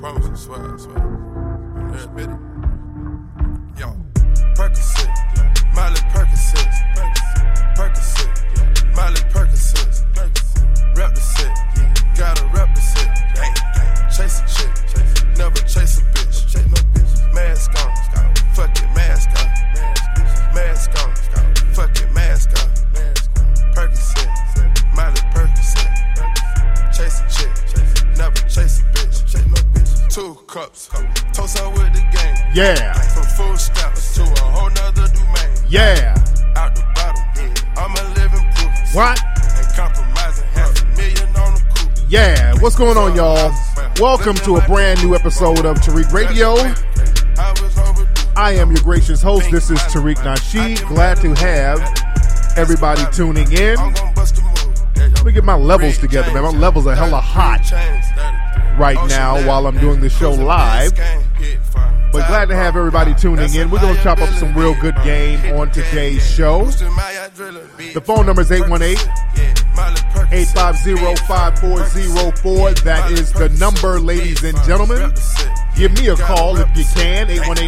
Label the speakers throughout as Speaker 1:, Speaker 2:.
Speaker 1: promise, I swear, I swear. Admit it. Yo, Percocet, Miley Percocet, Percocet, Miley Percocet, rep the set, gotta rep the set. Chase a chick, never chase a bitch. Mask on, fuck it, mask on. Mask on, fuck it, mask on. Percocet, Miley Percocet. Chase a chick, never chase a bitch. 2 cups, toast out with the game.
Speaker 2: Yeah.
Speaker 1: From full steps to a whole nother domain.
Speaker 2: Yeah.
Speaker 1: Out the bottom, I'm a living proof.
Speaker 2: What?
Speaker 1: And compromising $500,000 on the coupe.
Speaker 2: Yeah. What's going on, y'all? Welcome to a brand new episode of Tariq Radio. I am your gracious host. This is Tariq Nasheed. Glad to have everybody tuning in. Let me get my levels together, man. My levels are hella hot right now while I'm doing the show live. But glad to have everybody tuning in. We're going to chop up some real good game on today's show. The phone number is 818-850-5404. That is the number, ladies and gentlemen. Give me a call if you can,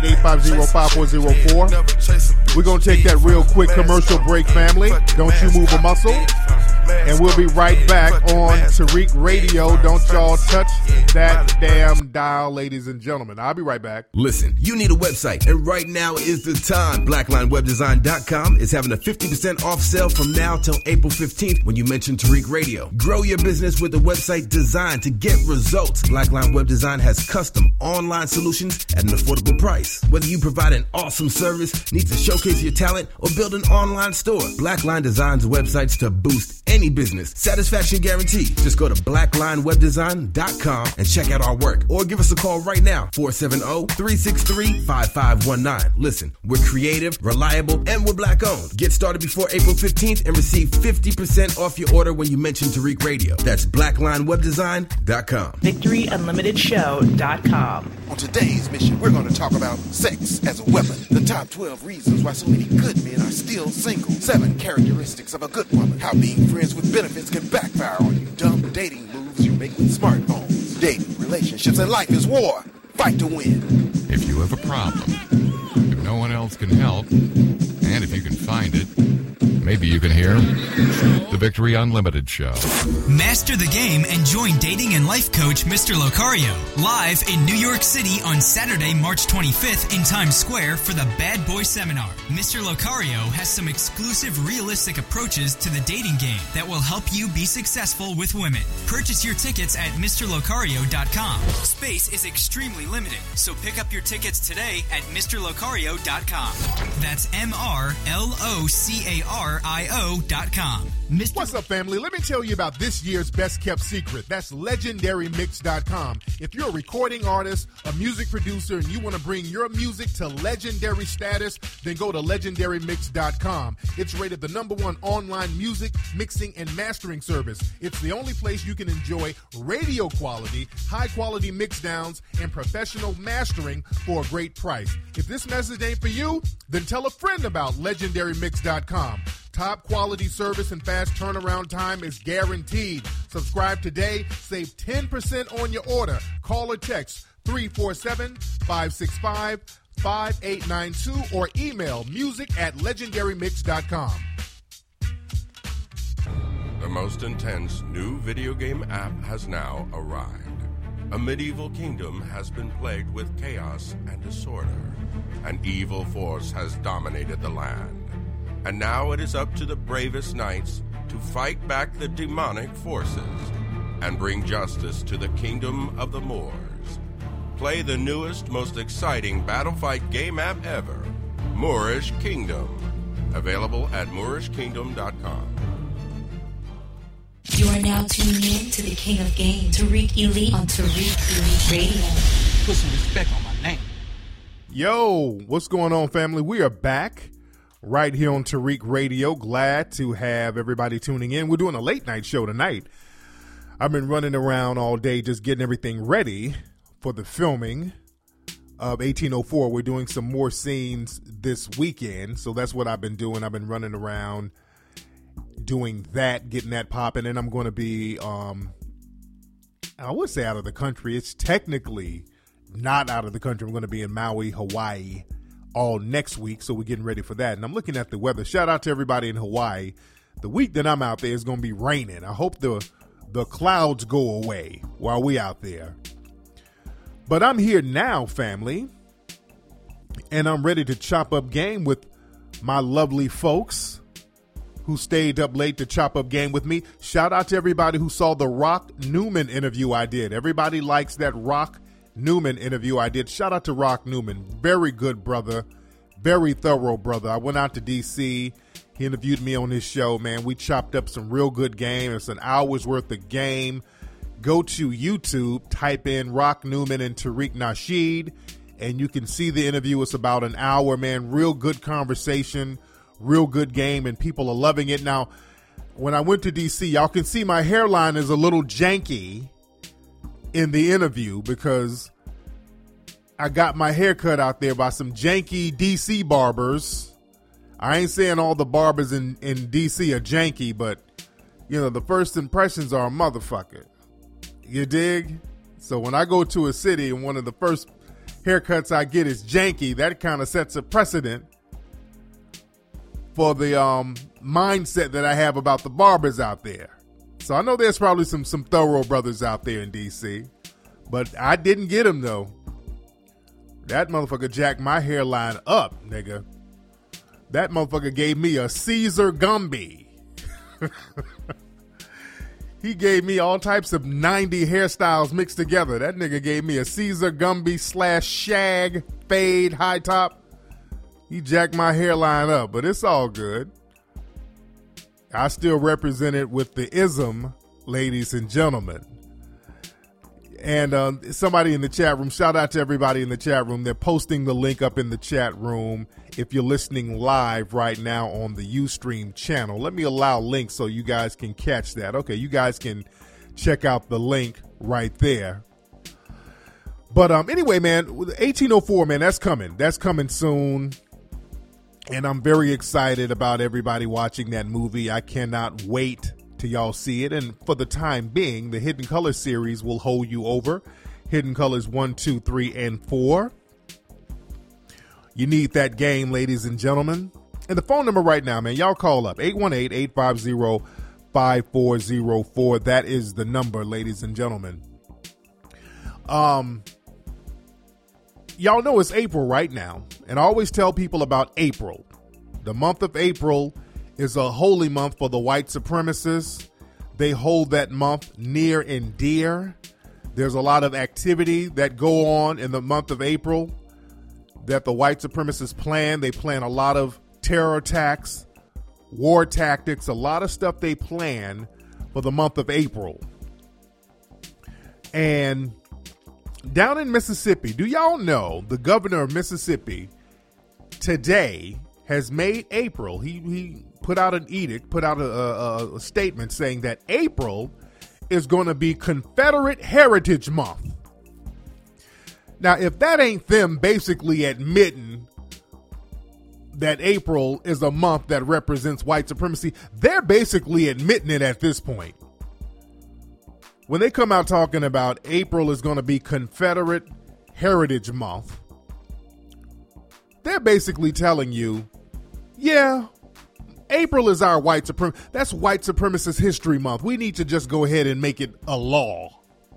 Speaker 2: 818-850-5404. We're going to take that real quick commercial break, family. Don't you move a muscle. And we'll be right back on Tariq Radio. Don't y'all touch that damn dial, ladies and gentlemen. I'll be right back.
Speaker 3: Listen, you need a website, and right now is the time. BlacklineWebDesign.com is having a 50% off sale from now till April 15th when you mention Tariq Radio. Grow your business with a website designed to get results. Blackline Web Design has custom online solutions at an affordable price. Whether you provide an awesome service, need to showcase your talent, or build an online store, Blackline designs websites to boost any business. Satisfaction guaranteed. Just go to BlacklineWebDesign.com and check out our work. Or give us a call right now, 470-363-5519. Listen, we're creative, reliable, and we're black owned. Get started before April 15th and receive 50% off your order when you mention Tariq Radio. That's BlacklineWebDesign.com.
Speaker 4: VictoryUnlimitedShow.com.
Speaker 5: On today's mission, we're going to talk about sex as a weapon. The top 12 reasons why so many good men are still single. 7 characteristics of a good woman. How being friends with benefits can backfire on you. Dumb dating moves you make with smartphones. Dating, relationships, and life is war. Fight to win.
Speaker 6: If you have a problem, if no one else can help, and if you can find it, maybe you can hear the Victory Unlimited Show.
Speaker 7: Master the game and join dating and life coach Mr. Locario live in New York City on Saturday, March 25th in Times Square for the Bad Boy Seminar. Mr. Locario has some exclusive, realistic approaches to the dating game that will help you be successful with women. Purchase your tickets at MrLocario.com. Space is extremely limited, so pick up your tickets today at MrLocario.com. That's MrLocario.com.
Speaker 2: What's up, family? Let me tell you about this year's best kept secret. That's LegendaryMix.com. If you're a recording artist, a music producer, and you want to bring your music to legendary status, then go to LegendaryMix.com. It's rated the #1 online music mixing and mastering service. It's the only place you can enjoy radio quality, high quality mix downs, and professional mastering for a great price. If this message ain't for you, then tell a friend about LegendaryMix.com. Top quality service and fast turnaround time is guaranteed. Subscribe today. Save 10% on your order. Call or text 347-565-5892 or email music@legendarymix.com.
Speaker 1: The most intense new video game app has now arrived. A medieval kingdom has been plagued with chaos and disorder. An evil force has dominated the land. And now it is up to the bravest knights to fight back the demonic forces and bring justice to the kingdom of the Moors. Play the newest, most exciting battle fight game app ever, Moorish Kingdom. Available at MoorishKingdom.com.
Speaker 8: You are now tuning in to the King of Game, Tariq Elite on Tariq Elite Radio.
Speaker 9: Put some respect on my name.
Speaker 2: Yo, what's going on, family? We are back right here on Tariq Radio. Glad to have everybody tuning in. We're doing a late night show tonight. I've been running around all day just getting everything ready for the filming of 1804. We're doing some more scenes this weekend, so that's what I've been doing. I've been running around doing that, getting that popping, and I'm going to be I would say out of the country. It's technically not out of the country. I'm going to be in Maui, Hawaii all next week, so we're getting ready for that. And I'm looking at the weather. Shout out to everybody in Hawaii. The week that I'm out there is going to be raining. I hope the clouds go away while we out there. But I'm here now, family, and I'm ready to chop up game with my lovely folks who stayed up late to chop up game with me. Shout out to everybody who saw the Rock Newman interview I did. Everybody likes that Rock Newman interview I did. Shout out to Rock Newman. Very good brother. Very thorough brother. I went out to D.C. He interviewed me on his show, man. We chopped up some real good game. It's an hour's worth of game. Go to YouTube, type in Rock Newman and Tariq Nasheed, and you can see the interview. It's about an hour, man. Real good conversation, real good game, and people are loving it. Now, when I went to D.C., y'all can see my hairline is a little janky in the interview because I got my hair cut out there by some janky D.C. barbers. I ain't saying all the barbers in D.C. are janky, but, you know, the first impressions are a motherfucker. You dig? So when I go to a city and one of the first haircuts I get is janky, that kind of sets a precedent for the mindset that I have about the barbers out there. So I know there's probably some thorough brothers out there in D.C., but I didn't get them, though. That motherfucker jacked my hairline up, nigga. That motherfucker gave me a Caesar Gumby. He gave me all types of 90 hairstyles mixed together. That nigga gave me a Caesar Gumby / shag, fade, high top. He jacked my hairline up, but it's all good. I still represent it with the ism, ladies and gentlemen. And somebody in the chat room, shout out to everybody in the chat room. They're posting the link up in the chat room if you're listening live right now on the Ustream channel. Let me allow links so you guys can catch that. Okay, you guys can check out the link right there. But anyway, man, 1804, man, that's coming. That's coming soon. And I'm very excited about everybody watching that movie. I cannot wait till y'all see it. And for the time being, the Hidden Colors series will hold you over. Hidden Colors 1, 2, 3, and 4. You need that game, ladies and gentlemen. And the phone number right now, man, y'all call up 818-850-5404. That is the number, ladies and gentlemen. Y'all know it's April right now, and I always tell people about April. The month of April is a holy month for the white supremacists. They hold that month near and dear. There's a lot of activity that go on in the month of April that the white supremacists plan. They plan a lot of terror attacks, war tactics, a lot of stuff they plan for the month of April. And down in Mississippi, do y'all know the governor of Mississippi today has made April, he put out an edict, put out a statement saying that April is going to be Confederate Heritage Month. Now, if that ain't them basically admitting that April is a month that represents white supremacy, they're basically admitting it at this point. When they come out talking about April is going to be Confederate Heritage Month, they're basically telling you, yeah, April is our white supremacy. That's white supremacist history month. We need to just go ahead and make it a law.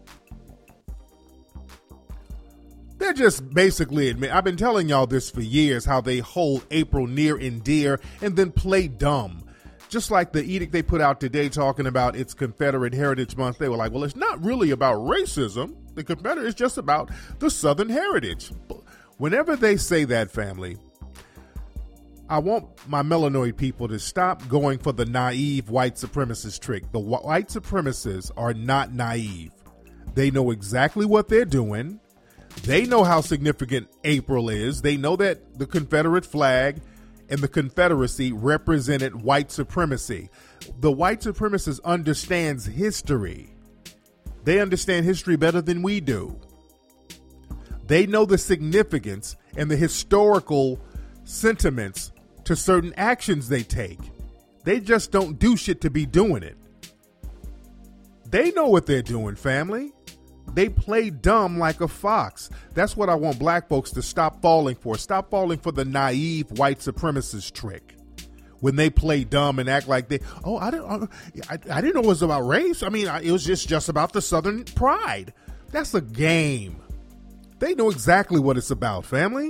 Speaker 2: They're just basically admit. I've been telling y'all this for years, how they hold April near and dear and then play dumb. Just like the edict they put out today talking about it's Confederate Heritage Month. They were like, well, it's not really about racism. The Confederate is just about the Southern heritage. Whenever they say that, family, I want my melanoid people to stop going for the naive white supremacist trick. The white supremacists are not naive. They know exactly what they're doing. They know how significant April is. They know that the Confederate flag and the Confederacy represented white supremacy. The white supremacist understands history. They understand history better than we do. They know the significance and the historical sentiments to certain actions they take. They just don't do shit to be doing it. They know what they're doing, family. They play dumb like a fox. That's what I want black folks to stop falling for. Stop falling for the naive white supremacist trick. When they play dumb and act like I didn't know it was about race. I mean, it was just about the Southern pride. That's a game. They know exactly what it's about, family.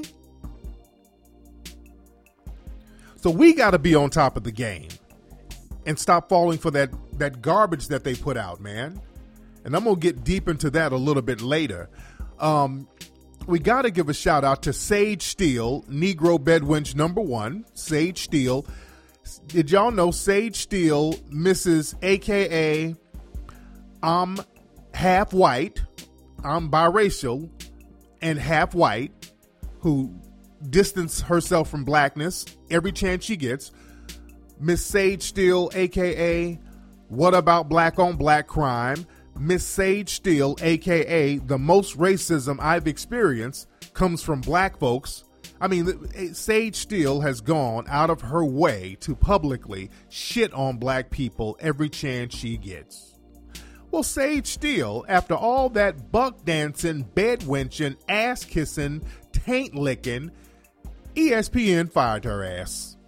Speaker 2: So we got to be on top of the game and stop falling for that garbage that they put out, man. And I'm going to get deep into that a little bit later. We got to give a shout out to Sage Steele, Negro Bedwench #1, Sage Steele. Did y'all know Sage Steele, Mrs. AKA, I'm half white, I'm biracial, and half white, who distanced herself from blackness every chance she gets. Miss Sage Steele, AKA, what about black on black crime? Miss Sage Steele, AKA, the most racism I've experienced comes from black folks. I mean, Sage Steele has gone out of her way to publicly shit on black people every chance she gets. Well, Sage Steele, after all that buck dancing, bed wenching, ass kissing, taint licking, ESPN fired her ass.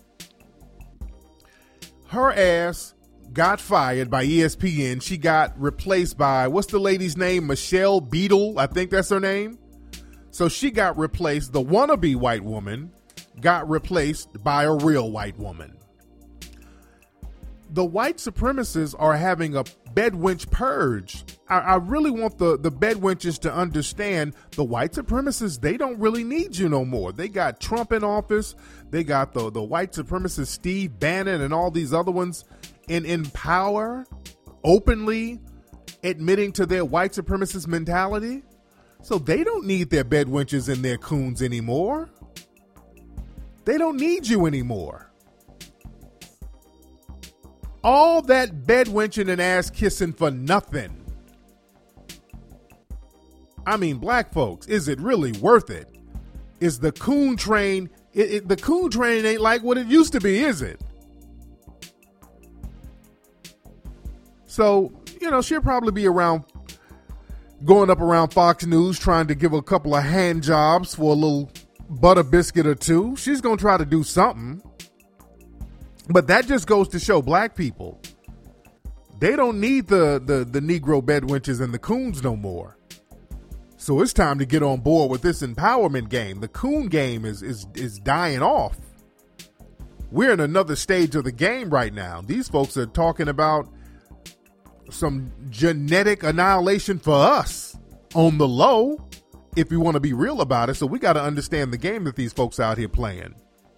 Speaker 2: Her ass got fired by ESPN. She got replaced by, what's the lady's name? Michelle Beadle, I think that's her name. So she got replaced, the wannabe white woman got replaced by a real white woman. The white supremacists are having a bedwench purge. I really want the bedwenches to understand the white supremacists, they don't really need you no more. They got Trump in office. They got the white supremacist Steve Bannon and all these other ones in power, openly admitting to their white supremacist mentality. So they don't need their bedwenches and their coons anymore. They don't need you anymore. All that bedwenching and ass kissing for nothing. I mean, black folks, is it really worth it? Is the coon train, the coon train ain't like what it used to be, is it? So, she'll probably be going up around Fox News trying to give a couple of hand jobs for a little butter biscuit or two. She's going to try to do something. But that just goes to show black people, they don't need the Negro bedwenches and the coons no more. So it's time to get on board with this empowerment game. The coon game is dying off. We're in another stage of the game right now. These folks are talking about some genetic annihilation for us on the low, if you want to be real about it. So we got to understand the game that these folks out here playing.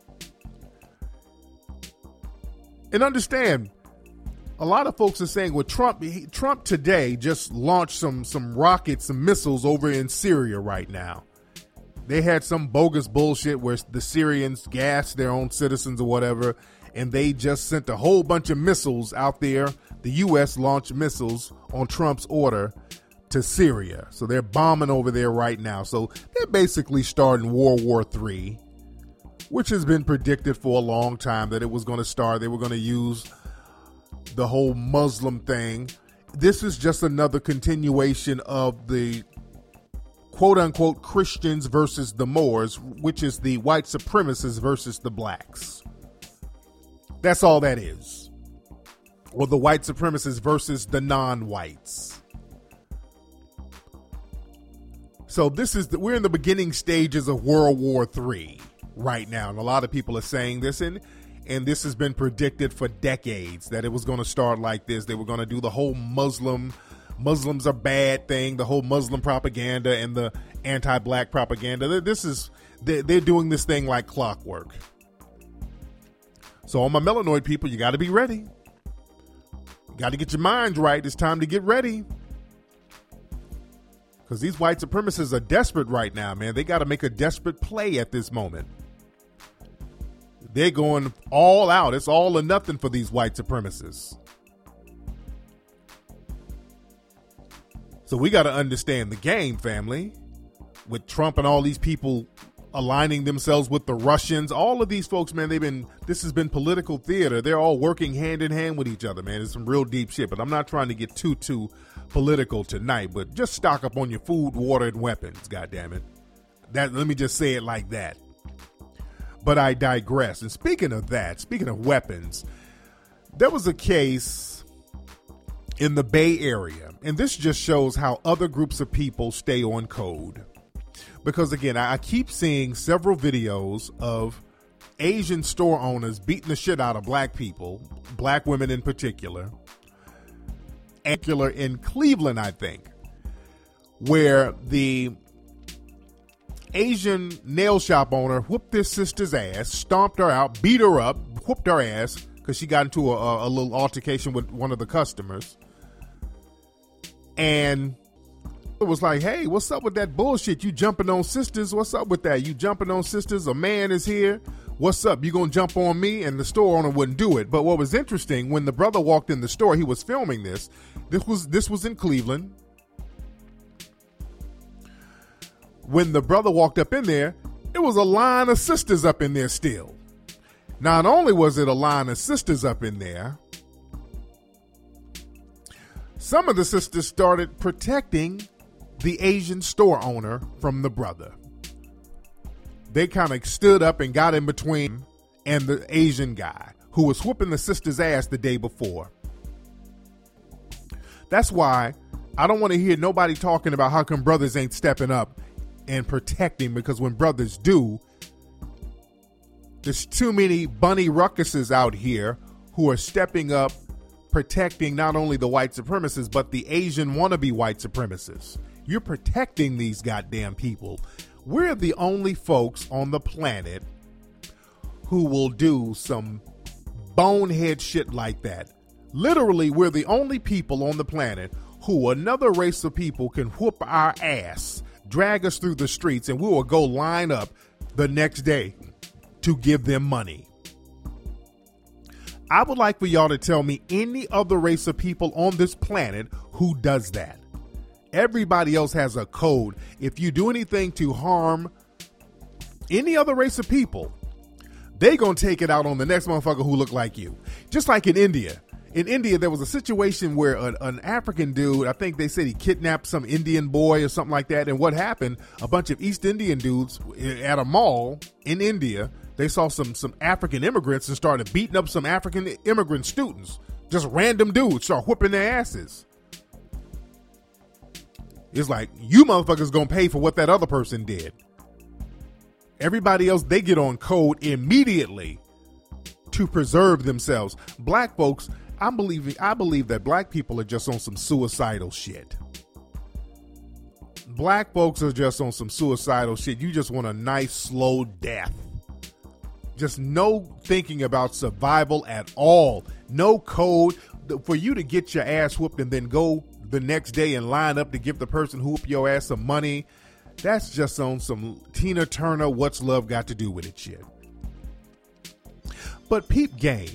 Speaker 2: And understand, a lot of folks are saying, well, Trump today just launched some rockets, some missiles over in Syria right now. They had some bogus bullshit where the Syrians gassed their own citizens or whatever, and they just sent a whole bunch of missiles out there. The U.S. launched missiles on Trump's order to Syria. So they're bombing over there right now. So they're basically starting World War III, which has been predicted for a long time that it was going to start. They were going to use the whole Muslim thing. This is just another continuation of the quote-unquote Christians versus the Moors, which is the white supremacists versus the blacks. That's all that is. Or the white supremacists versus the non-whites. So we're in the beginning stages of World War III right now. And a lot of people are saying this, and this has been predicted for decades that it was going to start like this. They were going to do the whole Muslims are bad thing, the whole Muslim propaganda and the anti-black propaganda. They're doing this thing like clockwork. So all my melanoid people, you got to be ready. You got to get your minds right. It's time to get ready. Because these white supremacists are desperate right now, man. They got to make a desperate play at this moment. They're going all out. It's all or nothing for these white supremacists. So we got to understand the game, family. With Trump and all these people aligning themselves with the Russians. All of these folks, man, this has been political theater. They're all working hand in hand with each other, man. It's some real deep shit, but I'm not trying to get too political tonight, but just stock up on your food, water, and weapons, goddammit. Let me just say it like that. But I digress. And speaking of weapons, there was a case in the Bay Area, and this just shows how other groups of people stay on code. Because again, I keep seeing several videos of Asian store owners beating the shit out of black people, black women in particular, in Cleveland, I think, where the Asian nail shop owner whooped his sister's ass, stomped her out, beat her up, whooped her ass because she got into a little altercation with one of the customers. And it was like, hey, what's up with that bullshit? You jumping on sisters? What's up with that? You jumping on sisters? A man is here. What's up? You gonna jump on me? And the store owner wouldn't do it. But what was interesting, when the brother walked in the store, he was filming this. This was in Cleveland. When the brother walked up in there, it was a line of sisters up in there still. Not only was it a line of sisters up in there, some of the sisters started protecting the Asian store owner from the brother. They kind of stood up and got in between and the Asian guy who was whooping the sister's ass the day before. That's why I don't want to hear nobody talking about how come brothers ain't stepping up and protecting, because when brothers do, there's too many bunny ruckuses out here who are stepping up, protecting not only the white supremacists, but the Asian wannabe white supremacists. You're protecting these goddamn people. We're the only folks on the planet who will do some bonehead shit like that. Literally, we're the only people on the planet who another race of people can whoop our ass, drag us through the streets, and we will go line up the next day to give them money. I would like for y'all to tell me any other race of people on this planet who does that. Everybody else has a code. If you do anything to harm any other race of people, they gonna take it out on the next motherfucker who look like you. Just like in India. In India, there was a situation where an African dude, I think they said he kidnapped some Indian boy or something like that. And what happened, a bunch of East Indian dudes at a mall in India, they saw some African immigrants and started beating up some African immigrant students. Just random dudes start whooping their asses. It's like, you motherfuckers gonna pay for what that other person did. Everybody else, they get on code immediately to preserve themselves. Black folks, I believe that black people are just on some suicidal shit. Black folks are just on some suicidal shit. You just want a nice, slow death. Just no thinking about survival at all. No code for you to get your ass whooped and then go the next day and line up to give the person who whooped your ass some money. That's just on some Tina Turner, what's love got to do with it shit. But peep game.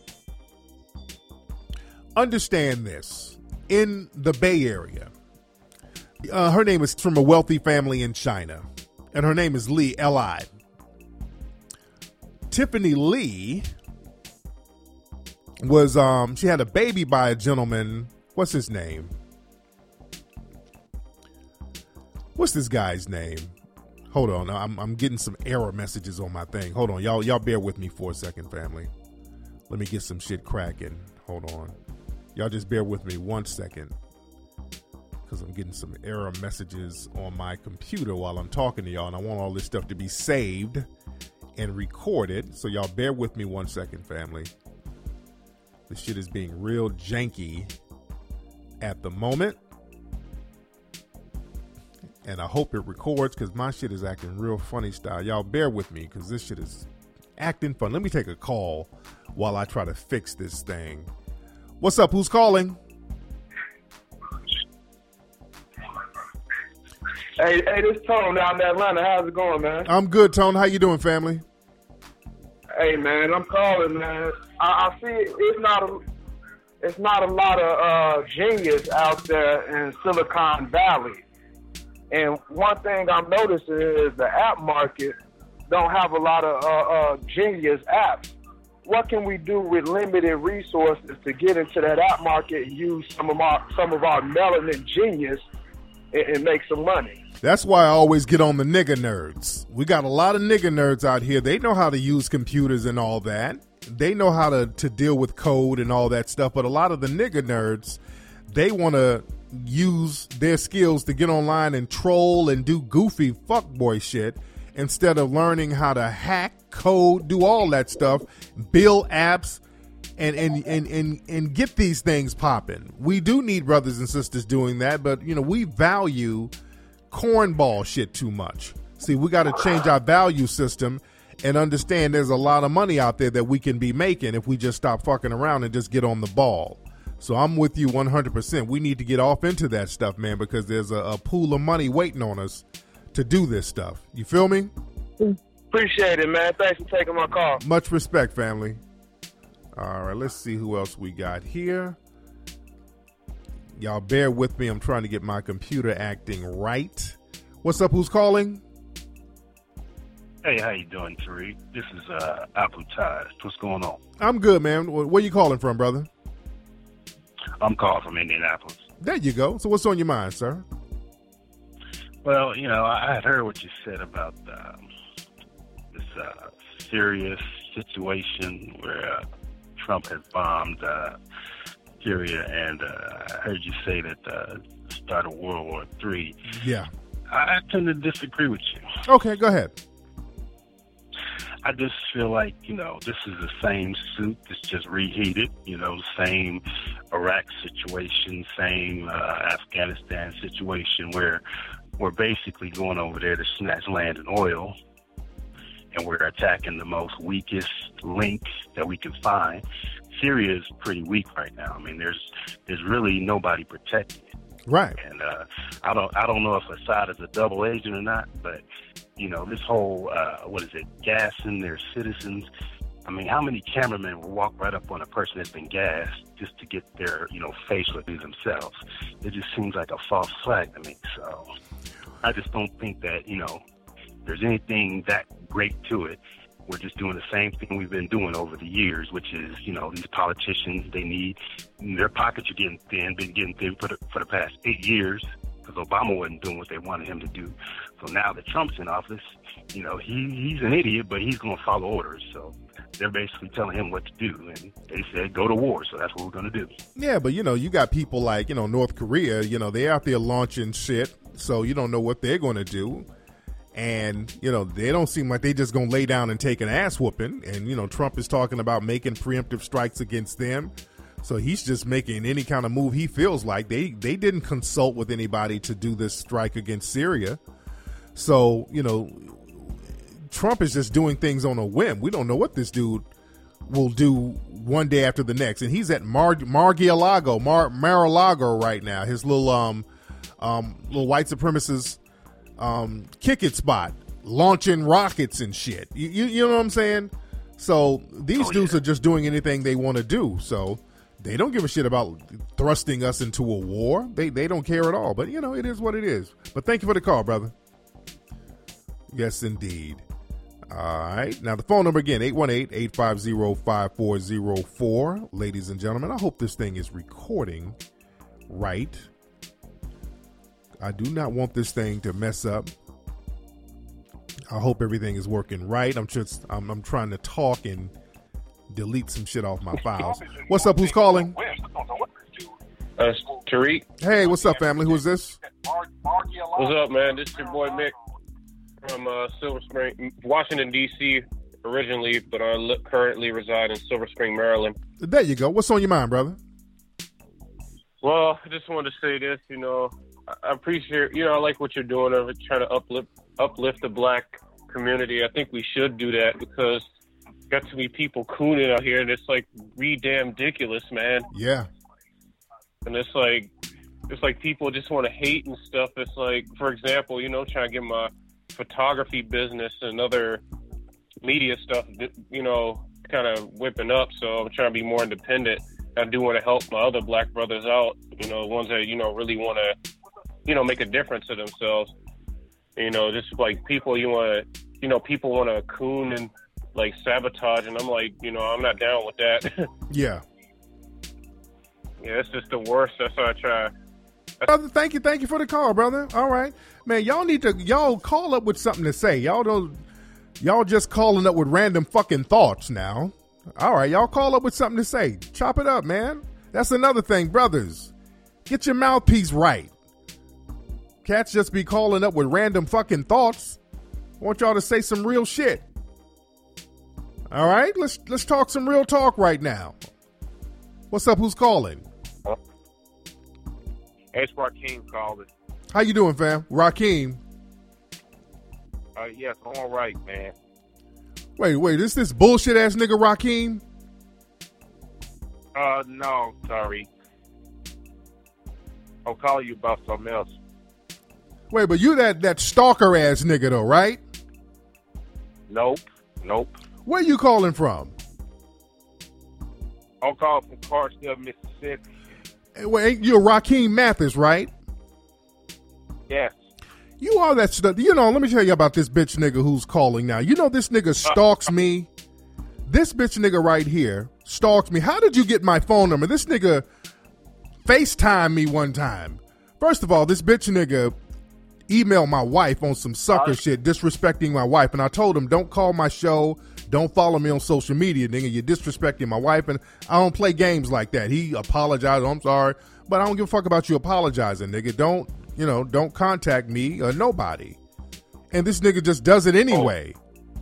Speaker 2: Understand this. In the Bay Area, her name is from a wealthy family in China, and her name is Lee, L.I. Tiffany Lee was, she had a baby by a gentleman. What's his name? What's this guy's name? Hold on. I'm getting some error messages on my thing. Hold on. Y'all bear with me for a second, family. Let me get some shit cracking. Hold on. Y'all just bear with me 1 second, because I'm getting some error messages on my computer while I'm talking to y'all, and I want all this stuff to be saved and recorded. So y'all bear with me 1 second, family. This shit is being real janky at the moment, and I hope it records, because my shit is acting real funny style. Y'all bear with me, because this shit is acting fun. Let me take a call while I try to fix this thing. What's up? Who's calling?
Speaker 4: Hey, this is Tone down in Atlanta. How's it going, man?
Speaker 2: I'm good, Tone. How you doing, family?
Speaker 4: Hey, man, I'm calling, man. I see it's not a lot of genius out there in Silicon Valley. And one thing I'm noticing is the app market don't have a lot of genius apps. What can we do with limited resources to get into that app market and use some of our melanin genius and make some money?
Speaker 2: That's why I always get on the nigger nerds. We got a lot of nigger nerds out here. They know how to use computers and all that. They know how to deal with code and all that stuff. But a lot of the nigger nerds, they want to use their skills to get online and troll and do goofy fuckboy shit instead of learning how to hack, code, do all that stuff, build apps, and get these things popping. We do need brothers and sisters doing that, but we value cornball shit too much. See, we got to change our value system and understand there's a lot of money out there that we can be making if we just stop fucking around and just get on the ball. So I'm with you 100%. We need to get off into that stuff, man, because there's a pool of money waiting on us to do this stuff. You feel me?
Speaker 4: Appreciate it, man. Thanks for taking my call.
Speaker 2: Much respect, family. All right, let's see who else we got here. Y'all bear with me. I'm trying to get my computer acting right. What's up? Who's calling?
Speaker 10: Hey, how you doing, Tariq? This is Abu Taz. What's going on?
Speaker 2: I'm good, man. Where you calling from, brother?
Speaker 10: I'm calling from Indianapolis.
Speaker 2: There you go. So what's on your mind, sir?
Speaker 10: Well, I had heard what you said about this serious situation where Trump has bombed Syria, and I heard you say that start of World War III.
Speaker 2: Yeah.
Speaker 10: I tend to disagree with you.
Speaker 2: Okay, go ahead.
Speaker 10: I just feel like, this is the same soup that's just reheated, same Iraq situation, same Afghanistan situation where we're basically going over there to snatch land and oil, and we're attacking the most weakest link that we can find. Syria is pretty weak right now. I mean, there's really nobody protecting it.
Speaker 2: Right.
Speaker 10: And I don't know if Assad is a double agent or not, but this whole gassing their citizens. I mean, how many cameramen will walk right up on a person that's been gassed just to get their facial to themselves? It just seems like a false flag to me. So I just don't think that there's anything that great to it. We're just doing the same thing we've been doing over the years, which is, these politicians, their pockets are been getting thin for the past 8 years because Obama wasn't doing what they wanted him to do. So now that Trump's in office, he's an idiot, but he's going to follow orders. So they're basically telling him what to do. And they said, go to war. So that's what we're going to do. Yeah,
Speaker 2: but, you got people like, North Korea, they're out there launching shit. So you don't know what they're going to do. And, they don't seem like they just going to lay down and take an ass whooping. And, Trump is talking about making preemptive strikes against them. So he's just making any kind of move he feels like. They didn't consult with anybody to do this strike against Syria. So, Trump is just doing things on a whim. We don't know what this dude will do one day after the next. And he's at Mar-a-Lago right now. His little white supremacist kick it spot, launching rockets and shit. You know what I'm saying? So these dudes are just doing anything they want to do. So they don't give a shit about thrusting us into a war. They don't care at all. But, it is what it is. But thank you for the call, brother. Yes, indeed. All right. Now, the phone number again, 818-850-5404. Ladies and gentlemen, I hope this thing is recording right. I do not want this thing to mess up. I hope everything is working right. I'm trying to talk and delete some shit off my files. What's up? Who's calling?
Speaker 11: Tariq.
Speaker 2: Hey, what's up, family? Who is this?
Speaker 11: What's up, man? This is your boy Mick from Silver Spring, Washington, D.C. originally, but I currently reside in Silver Spring, Maryland.
Speaker 2: There you go. What's on your mind, brother?
Speaker 11: Well, I just wanted to say this, I appreciate, I like what you're doing of it, trying to uplift the black community. I think we should do that because got too many people cooning out here, and it's like damn ridiculous, man.
Speaker 2: Yeah.
Speaker 11: And it's like people just want to hate and stuff. It's like, for example, trying to get my photography business and other media stuff, kind of whipping up. So I'm trying to be more independent. I do want to help my other black brothers out, ones that, really want to, make a difference to themselves. Just like people, you want to people want to coon and like sabotage, and I'm like, I'm not down with that.
Speaker 2: Yeah.
Speaker 11: Yeah, it's just the worst. That's why I try.
Speaker 2: Brother, thank you for the call, brother. All right, man. Y'all call up with something to say. Y'all just calling up with random fucking thoughts now. All right, y'all call up with something to say. Chop it up, man. That's another thing, brothers. Get your mouthpiece right. Cats just be calling up with random fucking thoughts. I want y'all to say some real shit. All right, let's talk some real talk right now. What's up? Who's calling?
Speaker 12: It's Rakeem calling.
Speaker 2: How you doing, fam? Rakeem.
Speaker 12: Yes, I'm all right, man.
Speaker 2: Wait, this bullshit ass nigga Rakeem?
Speaker 12: No, sorry. I'll call you about something else.
Speaker 2: Wait, but you that stalker ass nigga though, right?
Speaker 12: Nope.
Speaker 2: Where you calling from?
Speaker 12: I'm calling from Clarksville, Mississippi.
Speaker 2: Wait, you're Rakeem Mathis, right?
Speaker 12: Yes.
Speaker 2: You are that stuff. Let me tell you about this bitch nigga who's calling now. This nigga stalks me. This bitch nigga right here stalks me. How did you get my phone number? This nigga FaceTimed me one time. First of all, this bitch nigga emailed my wife on some sucker shit, disrespecting my wife. And I told him, don't call my show. Don't follow me on social media, nigga. You're disrespecting my wife, and I don't play games like that. He apologized. I'm sorry, but I don't give a fuck about you apologizing, nigga. Don't contact me or nobody. And this nigga just does it anyway.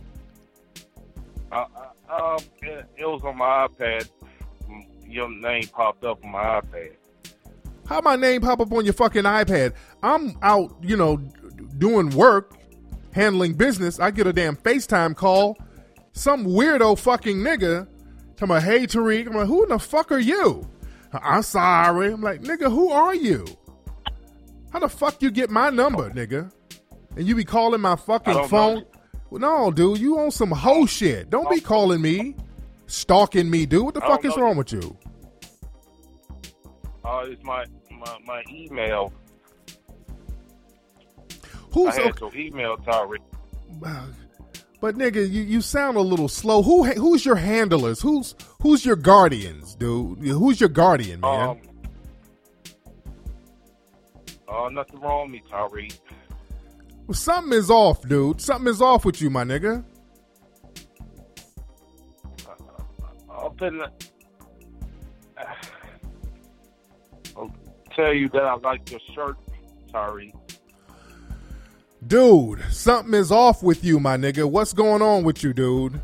Speaker 12: It was on my iPad. Your name popped up on my iPad.
Speaker 2: How my name pop up on your fucking iPad? I'm out, doing work, handling business. I get a damn FaceTime call. Some weirdo fucking nigga talking about, hey, Tariq. I'm like, who in the fuck are you? I'm sorry. I'm like, nigga, who are you? How the fuck you get my number, nigga? And you be calling my fucking phone? Well, no, dude, you on some hoe shit. Don't be calling me, stalking me, dude. What the fuck is wrong with you?
Speaker 12: It's my email.
Speaker 2: Who's
Speaker 12: I had your email, Tariq.
Speaker 2: But nigga, you sound a little slow. Who's your handlers? Who's your guardians, dude? Who's your guardian, man?
Speaker 12: Nothing wrong with me, Tariq.
Speaker 2: Well, something is off, dude. Something is off with you, my nigga.
Speaker 12: I'll tell you that I like your shirt, Tariq.
Speaker 2: Dude, something is off with you, my nigga. What's going on with you, dude?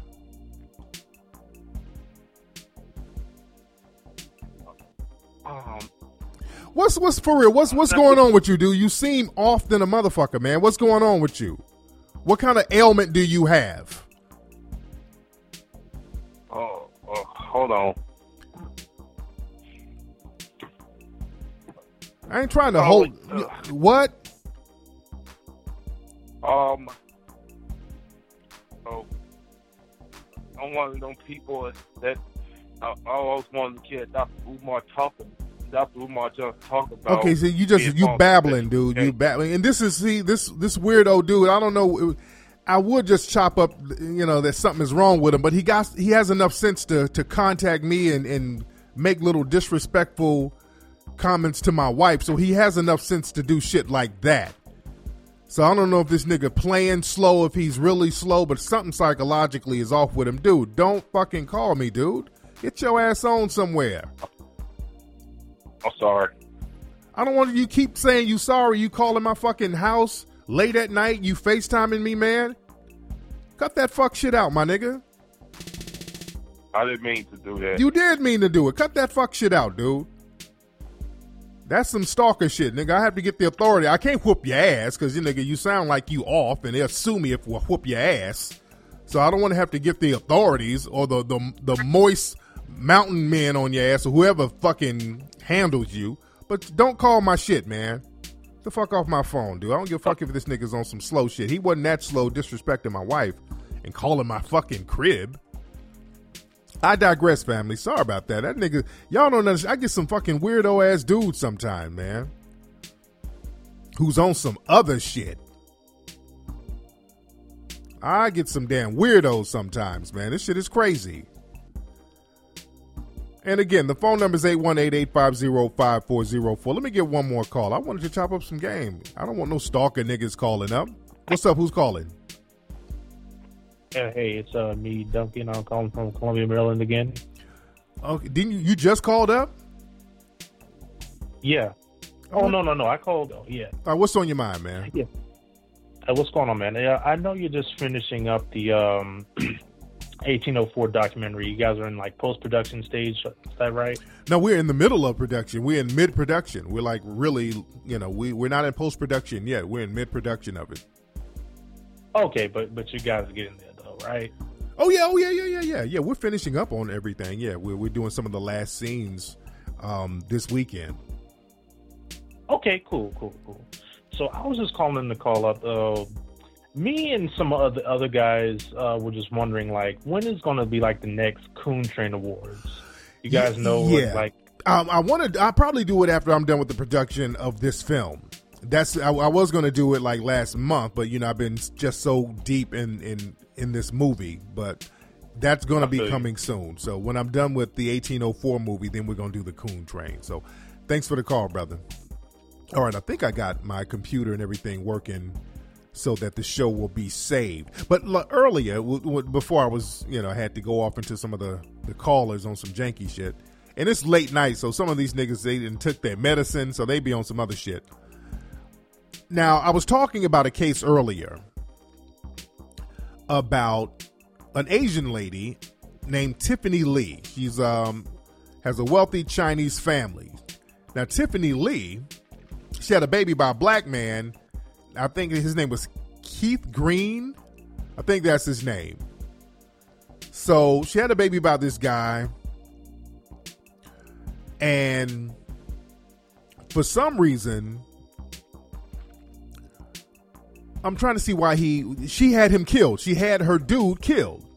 Speaker 2: What's for real? What's going on with you, dude? You seem off than a motherfucker, man. What's going on with you? What kind of ailment do you have?
Speaker 12: Hold on.
Speaker 2: I ain't trying to hold. What?
Speaker 12: I'm one of them people that I always wanted to hear Dr. Umar just talk about.
Speaker 2: Okay, so you babbling, dude. You babbling, and this weirdo dude. I don't know. I would just chop up, that something is wrong with him, but he has enough sense to contact me and make little disrespectful comments to my wife. So he has enough sense to do shit like that. So I don't know if this nigga playing slow, if he's really slow, but something psychologically is off with him. Dude, don't fucking call me, dude. Get your ass on somewhere.
Speaker 12: I'm sorry.
Speaker 2: I don't want you keep saying you sorry. You calling my fucking house late at night. You FaceTiming me, man. Cut that fuck shit out, my nigga.
Speaker 12: I didn't mean to do that.
Speaker 2: You did mean to do it. Cut that fuck shit out, dude. That's some stalker shit, nigga. I have to get the authority. I can't whoop your ass because, nigga, you sound like you off and they'll sue me if we whoop your ass. So I don't want to have to get the authorities or the moist mountain men on your ass or whoever fucking handles you. But don't call my shit, man. Get the fuck off my phone, dude. I don't give a fuck if this nigga's on some slow shit. He wasn't that slow disrespecting my wife and calling my fucking crib. I digress, family. Sorry about that. That nigga, y'all don't understand. I get some fucking weirdo ass dude sometime, man, who's on some other shit. I get some damn weirdos sometimes, man. This shit is crazy. And again, the phone number is 818-850-5404. Let me get one more call. I wanted to chop up some game. I don't want no stalker niggas calling up. What's up? Who's calling?
Speaker 13: Hey, it's me, Duncan. I'm calling from Columbia, Maryland again.
Speaker 2: Okay, didn't you just called up?
Speaker 13: Yeah. Oh, no. I called. Yeah.
Speaker 2: All right, what's on your mind, man?
Speaker 13: Yeah. What's going on, man? I know you're just finishing up the 1804 documentary. You guys are in like post-production stage. Is that right?
Speaker 2: No, we're in the middle of production. We're in mid-production. We're like really, we're not in post-production yet. We're in mid-production of it.
Speaker 13: Okay, but you guys are getting there though, right?
Speaker 2: Oh yeah. Yeah, we're finishing up on everything. Yeah, we're doing some of the last scenes this weekend.
Speaker 13: Okay, cool. So I was just calling to call up. Me and some of the other guys were just wondering, like, when is going to be like the next Coon Train Awards? You guys know,
Speaker 2: yeah. I'll probably do it after I'm done with the production of this film. I was going to do it like last month, but I've been just so deep in this movie. But that's going to be coming soon. So when I'm done with the 1804 movie, then we're going to do the Coon Train. So thanks for the call, brother. All right, I think I got my computer and everything working so that the show will be saved. But earlier, before I was, I had to go off into some of the callers on some janky shit. And it's late night, so some of these niggas, they didn't took their medicine, so they be on some other shit. Now, I was talking about a case earlier about an Asian lady named Tiffany Lee. She's has a wealthy Chinese family. Now, Tiffany Lee, she had a baby by a black man. I think his name was Keith Green. I think that's his name. So she had a baby by this guy. And for some reason, I'm trying to see why she had him killed. She had her dude killed.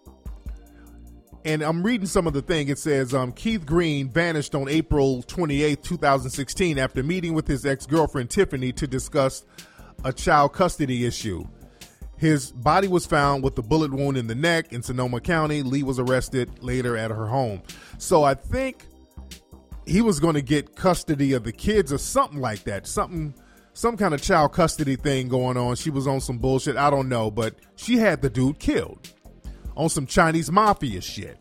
Speaker 2: And I'm reading some of the thing. It says Keith Green vanished on April 28, 2016 after meeting with his ex-girlfriend Tiffany to discuss a child custody issue. His body was found with a bullet wound in the neck in Sonoma County. Lee was arrested later at her home. So I think he was going to get custody of the kids or something like that. Some kind of child custody thing going on. She was on some bullshit. I don't know, but she had the dude killed on some Chinese mafia shit.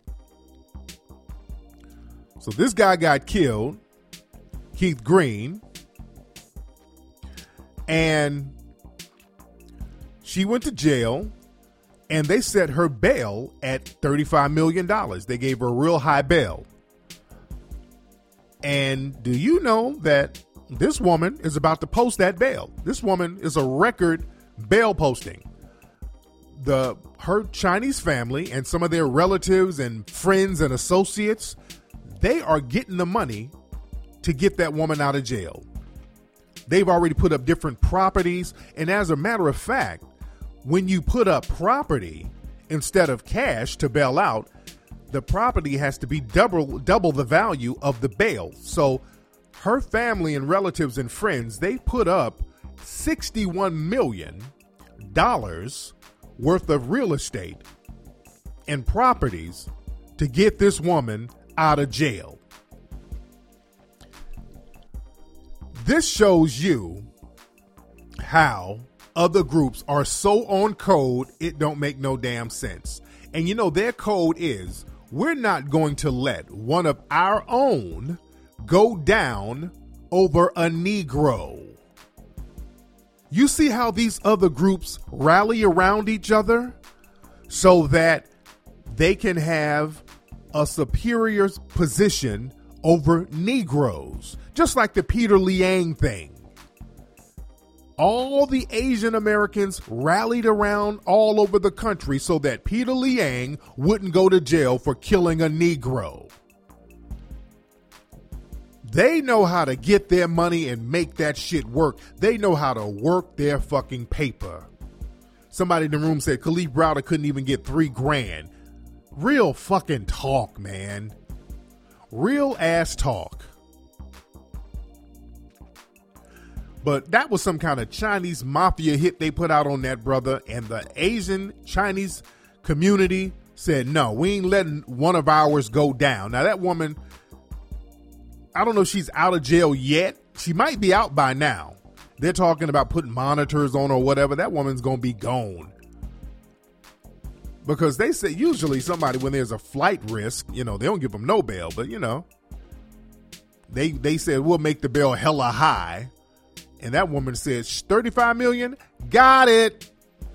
Speaker 2: So this guy got killed, Keith Green, and she went to jail, and they set her bail at $35 million. They gave her a real high bail. And do you know that this woman is about to post that bail? This woman is a record bail posting. Her Chinese family and some of their relatives and friends and associates, they are getting the money to get that woman out of jail. They've already put up different properties. And as a matter of fact, when you put up property instead of cash to bail out, the property has to be double the value of the bail. So her family and relatives and friends, they put up $61 million worth of real estate and properties to get this woman out of jail. This shows you how other groups are so on code, it don't make no damn sense. And their code is, we're not going to let one of our own go down over a Negro. You see how these other groups rally around each other so that they can have a superior position over Negroes, just like the Peter Liang thing. All the Asian Americans rallied around all over the country so that Peter Liang wouldn't go to jail for killing a Negro. They know how to get their money and make that shit work. They know how to work their fucking paper. Somebody in the room said Khalif Browder couldn't even get $3,000. Real fucking talk, man. Real ass talk. But that was some kind of Chinese mafia hit they put out on that brother, and the Asian Chinese community said, no, we ain't letting one of ours go down. Now that woman, I don't know if she's out of jail yet. She might be out by now. They're talking about putting monitors on or whatever. That woman's going to be gone. Because they say usually somebody, when there's a flight risk, they don't give them no bail. But, they said, we'll make the bail hella high. And that woman said, $35 million? Got it.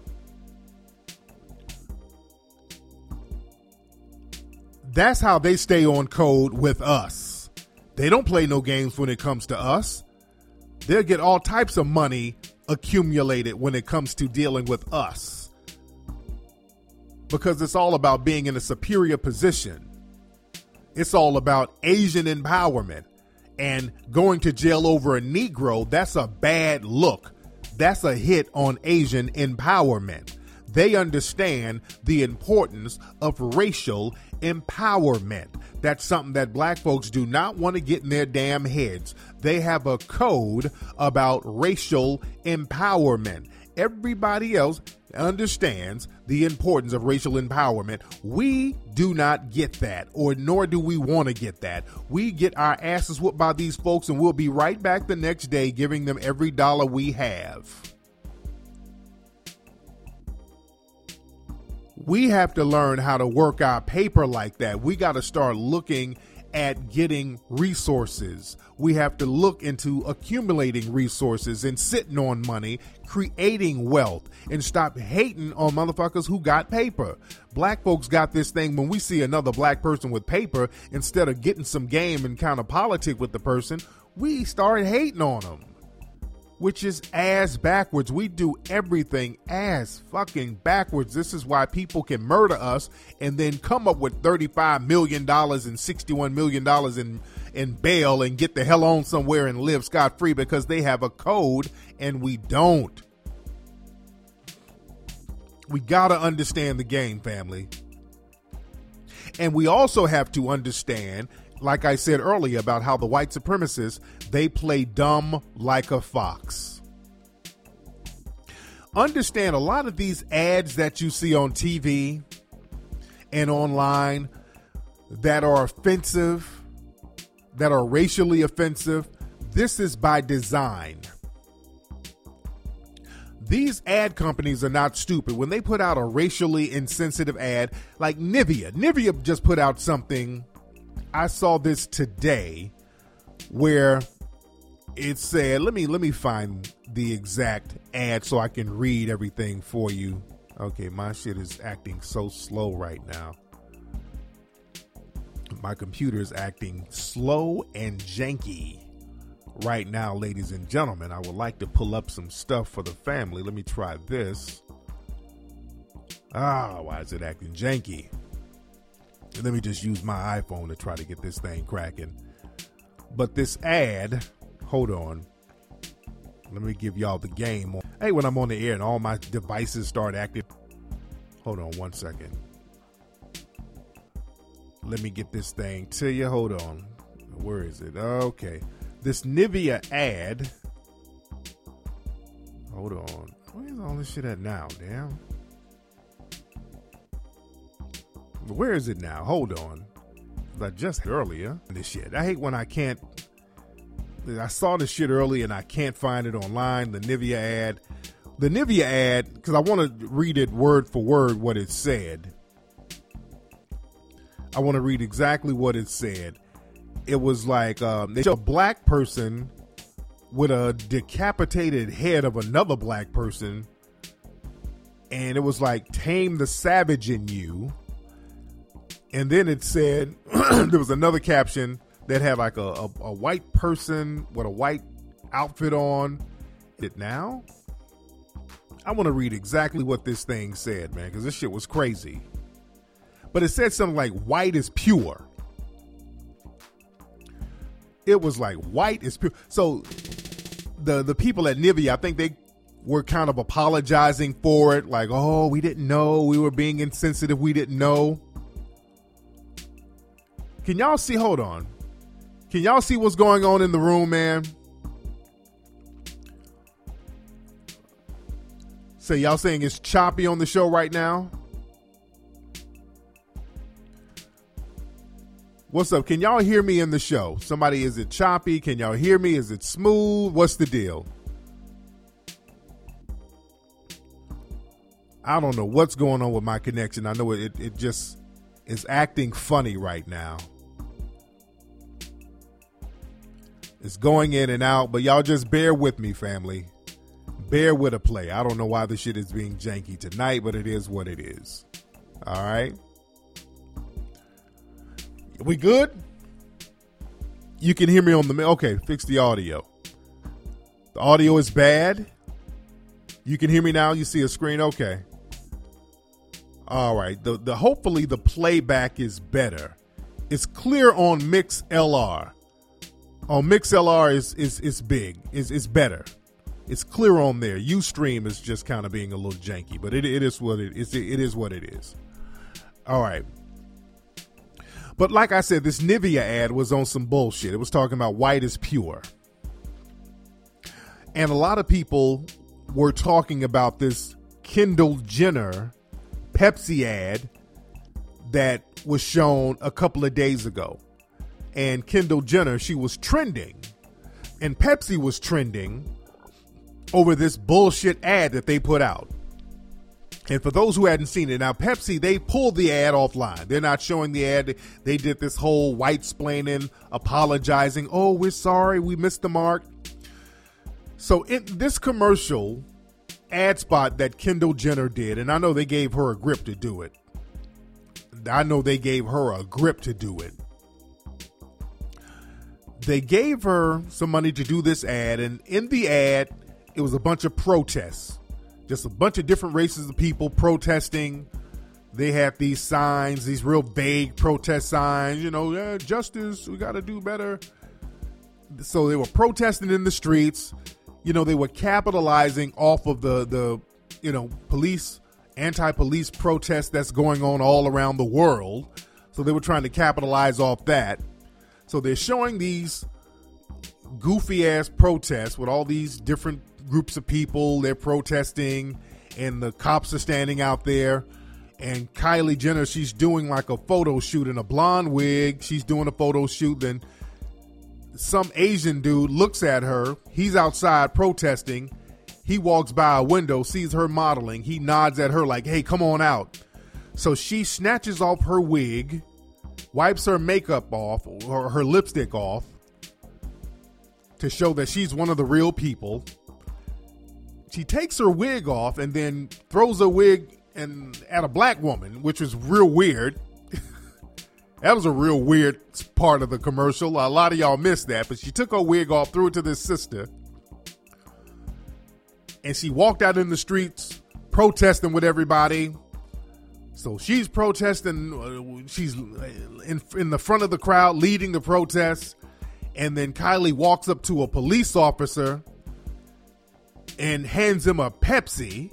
Speaker 2: That's how they stay on code with us. They don't play no games when it comes to us. They'll get all types of money accumulated when it comes to dealing with us. Because it's all about being in a superior position. It's all about Asian empowerment. And going to jail over a Negro, that's a bad look. That's a hit on Asian empowerment. They understand the importance of racial empowerment. That's something that black folks do not want to get in their damn heads. They have a code about racial empowerment. Everybody else understands the importance of racial empowerment. We do not get that, or nor do we want to get that. We get our asses whooped by these folks, and we'll be right back the next day giving them every dollar we have. We have to learn how to work our paper like that. We got to start looking at getting resources. We have to look into accumulating resources and sitting on money, creating wealth, and stop hating on motherfuckers who got paper. Black folks got this thing when we see another black person with paper, instead of getting some game and kind of politic with the person, we start hating on them. Which is ass backwards. We do everything ass fucking backwards. This is why people can murder us and then come up with $35 million and $61 million in bail and get the hell on somewhere and live scot-free, because they have a code and we don't. We gotta understand the game, family. And we also have to understand, like I said earlier, about how the white supremacists, they play dumb like a fox. Understand, a lot of these ads that you see on TV and online that are offensive, that are racially offensive, this is by design. These ad companies are not stupid. When they put out a racially insensitive ad, like Nivea just put out something. I saw this today where it said, let me find the exact ad so I can read everything for you. Okay, my shit is acting so slow right now. My computer is acting slow and janky right now, ladies and gentlemen. I would like to pull up some stuff for the family. Let me try this. Why is it acting janky? Let me just use my iPhone to try to get this thing cracking. But this ad, hold on. Let me give y'all the game. Hey, when I'm on the air and all my devices start acting. Hold on one second. Let me get this thing to you. Hold on. Where is it? Okay. This Nivea ad. Hold on. Where's all this shit at now? Damn. Where is it now? Hold on. I just earlier this shit. I hate when I can't. I saw this shit earlier and I can't find it online. The Nivea ad. The Nivea ad, because I want to read it word for word what it said. I want to read exactly what it said. It was like they showed a black person with a decapitated head of another black person, and it was like tame the savage in you. And then it said there was another caption that had like a white person with a white outfit on. It now? I want to read exactly what this thing said, man, because this shit was crazy. But it said something like white is pure. It was like white is pure. So the people at Nivea, I think they were kind of apologizing for it. Like, oh, we didn't know. We were being insensitive. We didn't know. Can y'all see? Hold on. Can y'all see what's going on in the room, man? So y'all saying it's choppy on the show right now? What's up? Can y'all hear me in the show? Somebody, is it choppy? Can y'all hear me? Is it smooth? What's the deal? I don't know what's going on with my connection. I know it just is acting funny right now. It's going in and out, but y'all just bear with me, family. Bear with a play. I don't know why this shit is being janky tonight, but it is what it is. All right. We good? You can hear me on the... Okay, fix the audio. The audio is bad. You can hear me now? You see a screen? Okay. All right. The hopefully the playback is better. It's clear on MixLR. On MixLR is big. It's better. It's clear on there. Ustream is just kind of being a little janky, but it is what it is. It is what it is. All right. But like I said, this Nivea ad was on some bullshit. It was talking about white is pure. And a lot of people were talking about this Kendall Jenner Pepsi ad that was shown a couple of days ago. And Kendall Jenner, she was trending. And Pepsi was trending over this bullshit ad that they put out. And for those who hadn't seen it, now Pepsi, they pulled the ad offline. They're not showing the ad. They did this whole white-splaining, apologizing. Oh, we're sorry, we missed the mark. So in this commercial ad spot that Kendall Jenner did, and I know they gave her a grip to do it. They gave her some money to do this ad, and in the ad, it was a bunch of protests. Just a bunch of different races of people protesting. They had these signs, these real vague protest signs, justice, we got to do better. So they were protesting in the streets. They were capitalizing off of the police, anti-police protests that's going on all around the world. So they were trying to capitalize off that. So they're showing these goofy ass protests with all these different groups of people. They're protesting and the cops are standing out there, and Kylie Jenner, she's doing like a photo shoot in a blonde wig. She's doing a photo shoot. Then some Asian dude looks at her. He's outside protesting. He walks by a window, sees her modeling. He nods at her like, hey, come on out. So she snatches off her wig, wipes her makeup off or her lipstick off to show that she's one of the real people. She takes her wig off and then throws her wig at a black woman, which was real weird. That was a real weird part of the commercial. A lot of y'all missed that, but she took her wig off, threw it to this sister, and she walked out in the streets protesting with everybody. So she's protesting. She's in the front of the crowd leading the protests. And then Kylie walks up to a police officer and hands him a Pepsi.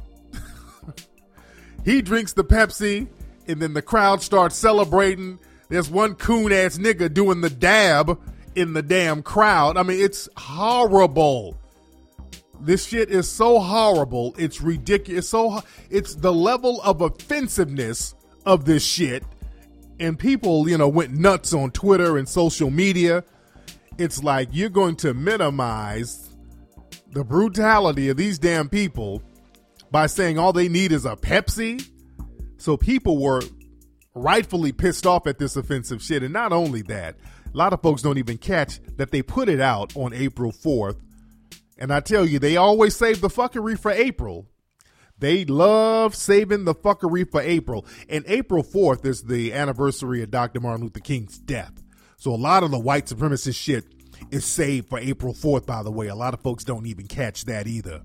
Speaker 2: He drinks the Pepsi, and then the crowd starts celebrating. There's one coon-ass nigga doing the dab in the damn crowd. I mean, it's horrible. This shit is so horrible. It's ridiculous. It's the level of offensiveness of this shit. And people, went nuts on Twitter and social media. It's like you're going to minimize the brutality of these damn people by saying all they need is a Pepsi. So people were rightfully pissed off at this offensive shit. And not only that, a lot of folks don't even catch that they put it out on April 4th. And I tell you, they always save the fuckery for April. They love saving the fuckery for April. And April 4th is the anniversary of Dr. Martin Luther King's death. So a lot of the white supremacist shit is saved for April 4th, by the way. A lot of folks don't even catch that either.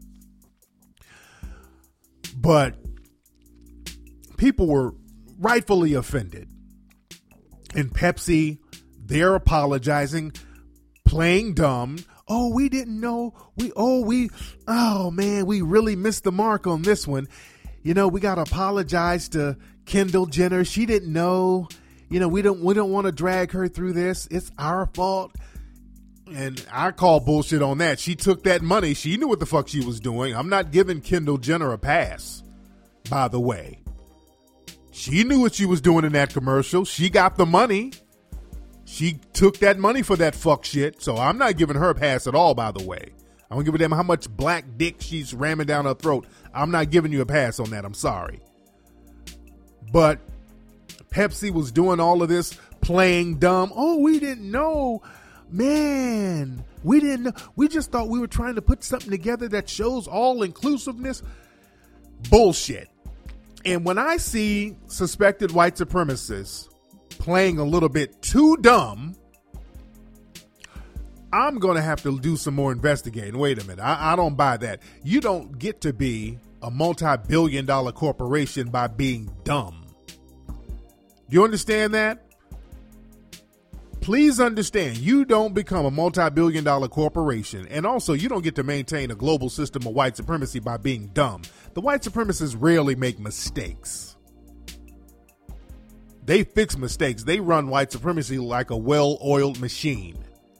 Speaker 2: But people were rightfully offended. And Pepsi, they're apologizing, playing dumb. Oh, we didn't know. We really missed the mark on this one. We got to apologize to Kendall Jenner. She didn't know. We don't want to drag her through this. It's our fault. And I call bullshit on that. She took that money. She knew what the fuck she was doing. I'm not giving Kendall Jenner a pass, by the way. She knew what she was doing in that commercial. She got the money. She took that money for that fuck shit. So I'm not giving her a pass at all, by the way. I don't give a damn how much black dick she's ramming down her throat. I'm not giving you a pass on that. I'm sorry. But Pepsi was doing all of this, playing dumb. Oh, we didn't know. Man, we didn't know. We just thought we were trying to put something together that shows all inclusiveness. Bullshit. And when I see suspected white supremacists playing a little bit too dumb, I'm going to have to do some more investigating. Wait a minute. I don't buy that. You don't get to be a multi-billion-dollar corporation by being dumb. Do you understand that? Please understand, you don't become a multi-billion-dollar corporation, and also you don't get to maintain a global system of white supremacy by being dumb. The white supremacists rarely make mistakes. They fix mistakes. They run white supremacy like a well-oiled machine.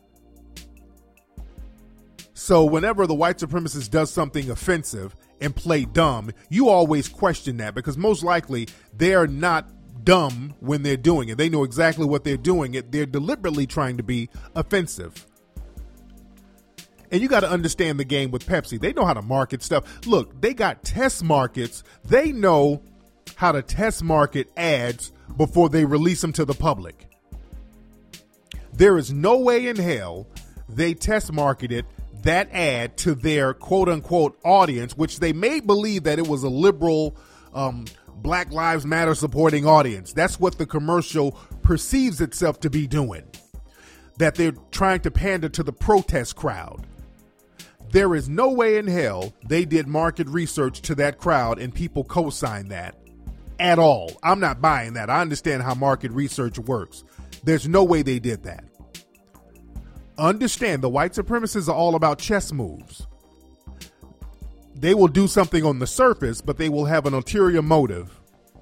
Speaker 2: So whenever the white supremacist does something offensive and play dumb, you always question that, because most likely they're not dumb when they're doing it. They know exactly what they're doing. They're deliberately trying to be offensive. And you got to understand the game with Pepsi. They know how to market stuff. Look, they got test markets. They know how to test market ads before they release them to the public. There is no way in hell they test marketed that ad to their quote unquote audience, which they may believe that it was a liberal, Black Lives Matter supporting audience. That's what the commercial perceives itself to be doing. That they're trying to pander to the protest crowd. There is no way in hell they did market research to that crowd and people co-sign that at all. I'm not buying that. I understand how market research works. There's no way they did that. Understand, the white supremacists are all about chess moves. They will do something on the surface, but they will have an ulterior motive.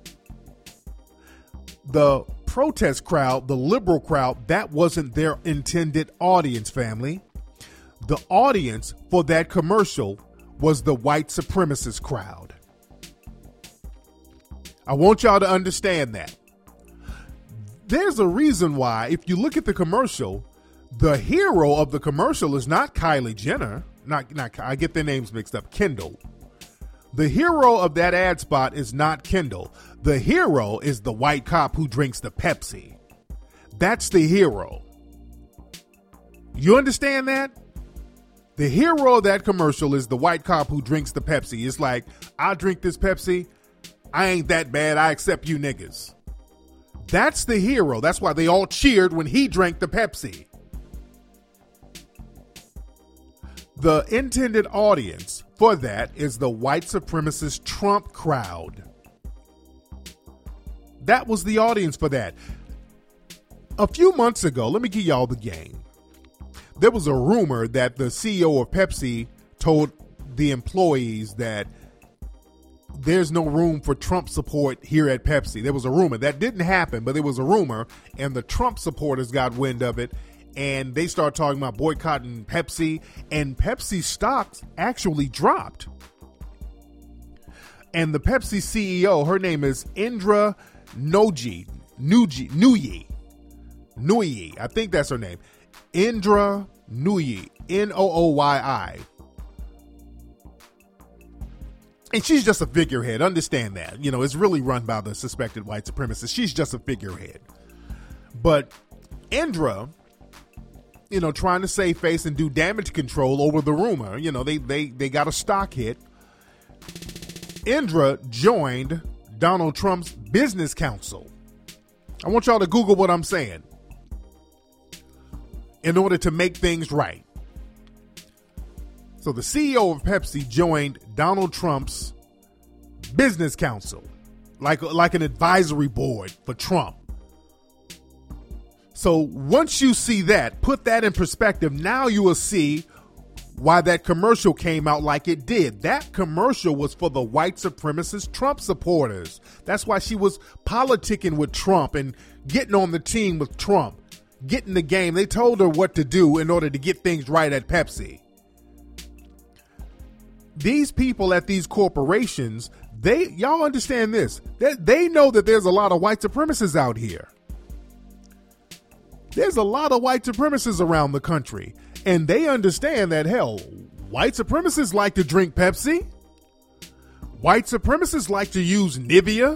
Speaker 2: The protest crowd, the liberal crowd, that wasn't their intended audience, family. The audience for that commercial was the white supremacist crowd. I want y'all to understand that. There's a reason why, if you look at the commercial, the hero of the commercial is not Kylie Jenner. I get their names mixed up. Kendall. The hero of that ad spot is not Kendall. The hero is the white cop who drinks the Pepsi. That's the hero. You understand that? The hero of that commercial is the white cop who drinks the Pepsi. It's like, I drink this Pepsi. I ain't that bad. I accept you niggas. That's the hero. That's why they all cheered when he drank the Pepsi. The intended audience for that is the white supremacist Trump crowd. That was the audience for that. A few months ago, let me give y'all the game. There was a rumor that the CEO of Pepsi told the employees that there's no room for Trump support here at Pepsi. There was a rumor. That didn't happen, but there was a rumor, and the Trump supporters got wind of it. And they started talking about boycotting Pepsi, and Pepsi stocks actually dropped. And the Pepsi CEO, her name is Indra Nooyi. I think that's her name. Indra Nooyi, Nooyi. And she's just a figurehead. Understand that. You know, it's really run by the suspected white supremacists. She's just a figurehead. But Indra, you know, trying to save face and do damage control over the rumor. You know, they got a stock hit. Indra joined Donald Trump's business council. I want y'all to Google what I'm saying in order to make things right. So the CEO of Pepsi joined Donald Trump's business council, like an advisory board for Trump. So once you see that, put that in perspective, now you will see why that commercial came out like it did. That commercial was for the white supremacist Trump supporters. That's why she was politicking with Trump and getting on the team with Trump. get in the game. They told her what to do in order to get things right at Pepsi. These people at these corporations, y'all understand this. They know that there's a lot of white supremacists out here. There's a lot of white supremacists around the country. And they understand that, hell, white supremacists like to drink Pepsi. White supremacists like to use Nivea.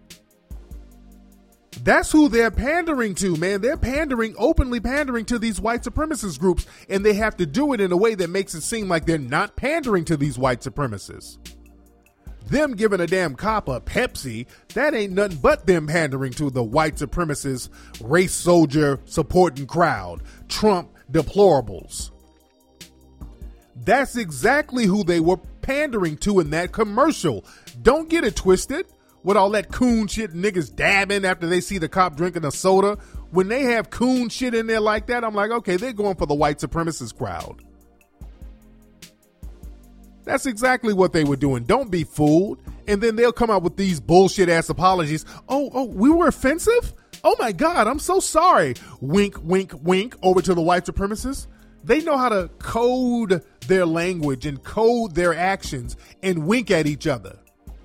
Speaker 2: That's who they're pandering to, man. They're openly pandering to these white supremacist groups, and they have to do it in a way that makes it seem like they're not pandering to these white supremacists. Them giving a damn cop a Pepsi, that ain't nothing but them pandering to the white supremacist, race soldier supporting crowd, Trump deplorables. That's exactly who they were pandering to in that commercial. Don't get it twisted. With all that coon shit niggas dabbing after they see the cop drinking a soda. When they have coon shit in there like that, I'm like, okay, they're going for the white supremacist crowd. That's exactly what they were doing. Don't be fooled. And then they'll come out with these bullshit ass apologies. Oh, we were offensive? Oh my God, I'm so sorry. Wink, wink, wink over to the white supremacists. They know how to code their language and code their actions and wink at each other.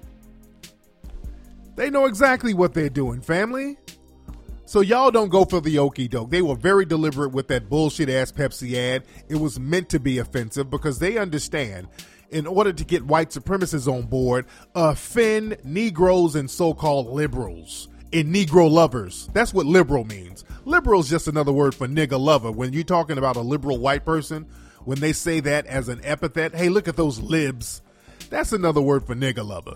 Speaker 2: They know exactly what they're doing, family. So y'all don't go for the okie doke. They were very deliberate with that bullshit ass Pepsi ad. It was meant to be offensive because they understand in order to get white supremacists on board, offend Negroes and so-called liberals and Negro lovers. That's what liberal means. Liberal is just another word for nigga lover. When you're talking about a liberal white person, when they say that as an epithet, hey, look at those libs. That's another word for nigga lover.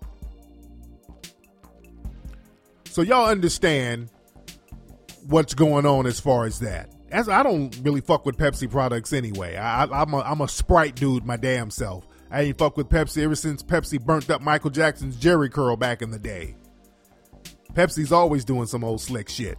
Speaker 2: So y'all understand what's going on as far as that. As I don't really fuck with Pepsi products anyway. I'm a Sprite dude my damn self. I ain't fuck with Pepsi ever since Pepsi burnt up Michael Jackson's Jerry Curl back in the day. Pepsi's always doing some old slick shit.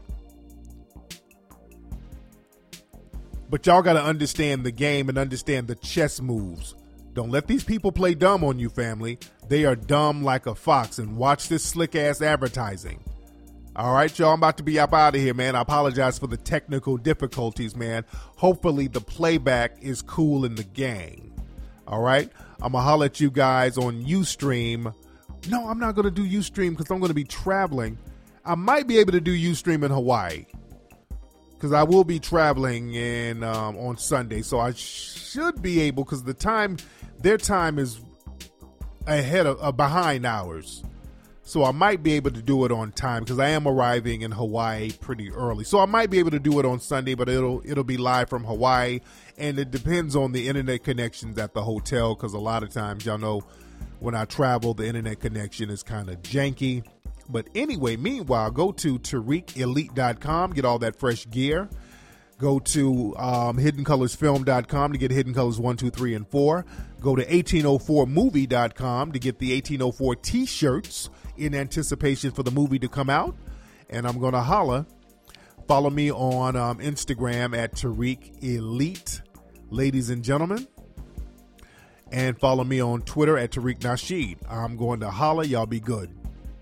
Speaker 2: But y'all got to understand the game and understand the chess moves. Don't let these people play dumb on you, family. They are dumb like a fox. And watch this slick ass advertising. All right, y'all, I'm about to be up out of here, man. I apologize for the technical difficulties, man. Hopefully the playback is cool in the gang. All right, I'm going to holler at you guys on Ustream. No, I'm not going to do Ustream because I'm going to be traveling. I might be able to do Ustream in Hawaii because I will be traveling in on Sunday. So I should be able, because their time is behind ours. So I might be able to do it on time because I am arriving in Hawaii pretty early. So I might be able to do it on Sunday, but it'll be live from Hawaii. And it depends on the internet connections at the hotel, because a lot of times, y'all know, when I travel, the internet connection is kind of janky. But anyway, meanwhile, go to TariqElite.com, get all that fresh gear. Go to HiddenColorsFilm.com to get Hidden Colors 1, 2, 3, and 4. Go to 1804movie.com to get the 1804 t-shirts in anticipation for the movie to come out. And I'm going to holla. Follow me on Instagram at Tariq Elite, ladies and gentlemen. And follow me on Twitter at Tariq Nasheed. I'm going to holla. Y'all be good.